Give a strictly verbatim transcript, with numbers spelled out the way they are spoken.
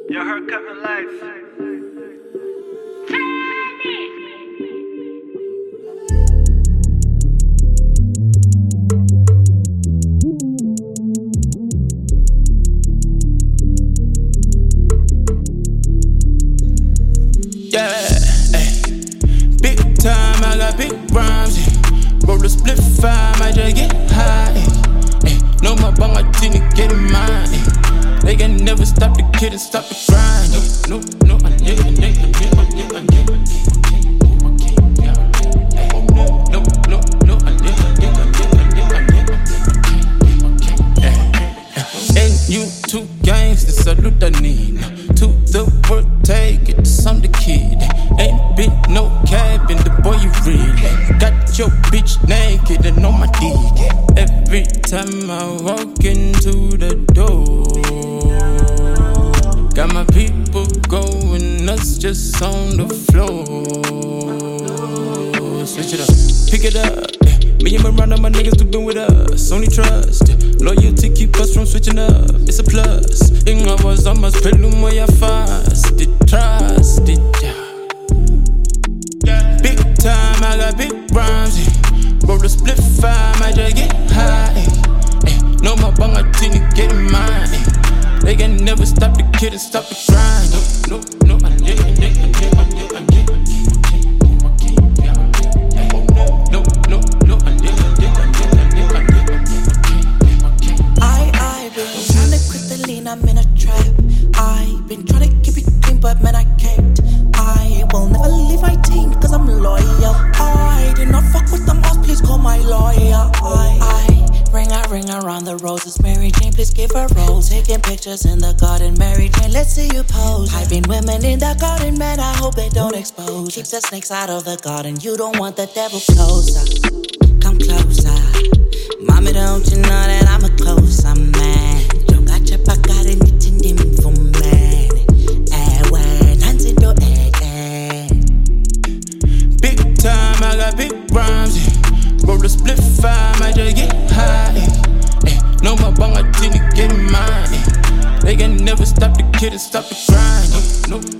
Your haircut in life. Yeah, ay. Big time, I got big rhymes. Yeah. Roll a split five, might just get high. Ay. No my bang, I didn't get in mine. Ay. They can never stop the kid and stop the grind. No, no, no, I never, I never, I never, I never, I never. No, no, no, I never, I never, I never, I never. And you two gangsters, salute the need. To the work, take it, I'm the kid. Ain't been no cabin, the boy you really got your bitch naked and on my dick. Every time I walk into the door, got my people going nuts just on the floor. Switch it up, pick it up. Me and Miranda, my niggas do been with us. Only trust, loyalty keep us from switching up. It's a plus. In hours, I must pelu moya fast. It trust it, yeah. Big time, I got big rhymes. Yeah. Roll a split five, might just get high. Eh. No my bang, I didn't get in mine. Eh. They can never stop the kid and stop the grind. No, no, no, I never, I never, I never, I never, I never. I'm in a trap. I've been trying to keep it clean, but man, I can't. I will never leave my team, cause I'm loyal. I do not fuck with them boss, please call my lawyer. I, I ring, I ring around the roses. Mary Jane, please give her rose. Taking pictures in the garden, Mary Jane, let's see you pose. I've been women in the garden, man, I hope they don't expose. Keep the snakes out of the garden, you don't want the devil closer. Come closer. Mommy, don't you know that I'm a closer man? Pagkarin itindim for man. Ewan, hansi do eh. Big time, I got big rhymes. Yeah. Roll a split five, might just get high. Eh. No my bang, I didn't get in mine. Eh. They can never stop the kid and stop the grind. No, no.